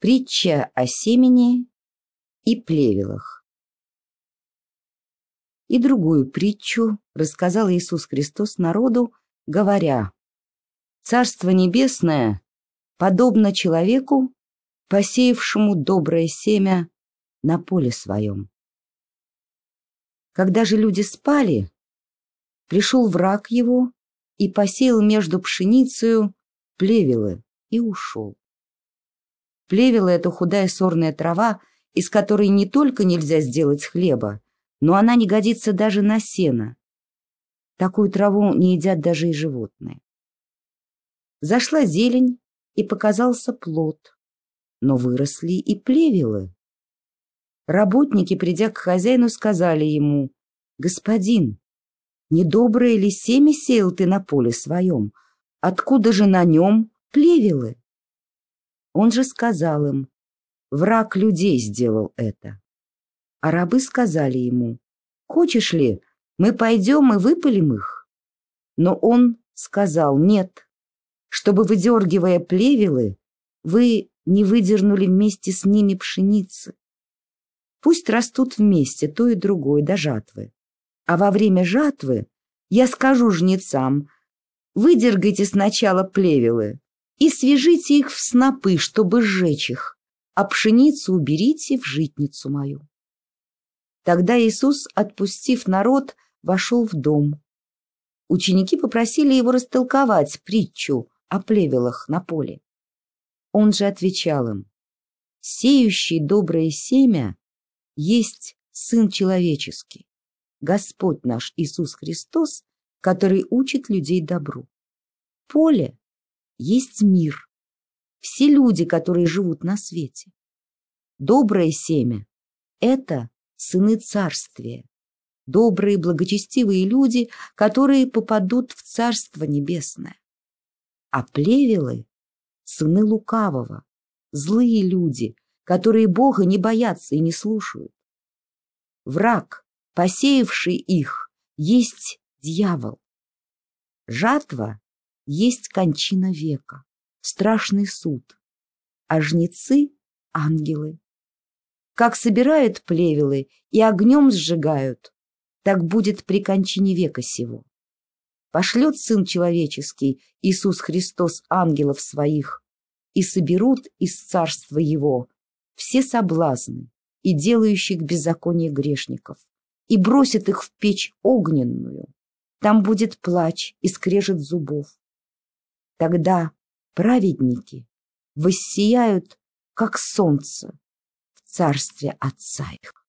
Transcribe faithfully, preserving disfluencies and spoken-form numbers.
Притча о семени и плевелах. И другую притчу рассказал Иисус Христос народу, говоря: «Царство небесное подобно человеку, посеявшему доброе семя на поле своем. Когда же люди спали, пришел враг его и посеял между пшеницею плевелы и ушел». Плевелы — это худая сорная трава, из которой не только нельзя сделать хлеба, но она не годится даже на сено. Такую траву не едят даже и животные. Зашла зелень, и показался плод, но выросли и плевелы. Работники, придя к хозяину, сказали ему: «Господин, недоброе ли семя сеял ты на поле своем? Откуда же на нем плевелы?» Он же сказал им: «Враг людей сделал это». А рабы сказали ему: «Хочешь ли, мы пойдем и выпалим их?» Но он сказал: «Нет, чтобы, выдергивая плевелы, вы не выдернули вместе с ними пшеницы. Пусть растут вместе то и другое до жатвы. А во время жатвы я скажу жнецам: выдергайте сначала плевелы и свяжите их в снопы, чтобы сжечь их, а пшеницу уберите в житницу мою». Тогда Иисус, отпустив народ, вошел в дом. Ученики попросили его растолковать притчу о плевелах на поле. Он же отвечал им: «Сеющий доброе семя есть Сын Человеческий, Господь наш Иисус Христос, который учит людей добру. Поле есть мир, все люди, которые живут на свете. Доброе семя — это сыны Царствия, добрые, благочестивые люди, которые попадут в Царство Небесное. А плевелы — сыны лукавого, злые люди, которые Бога не боятся и не слушают. Враг, посеявший их, есть дьявол. Жатва есть кончина века, страшный суд, а жнецы — ангелы. Как собирают плевелы и огнем сжигают, так будет при кончине века сего. Пошлет Сын Человеческий, Иисус Христос, ангелов своих, и соберут из царства Его все соблазны и делающих беззаконие грешников, и бросят их в печь огненную. Там будет плач и скрежет зубов. Тогда праведники воссияют, как солнце, в царстве Отца их.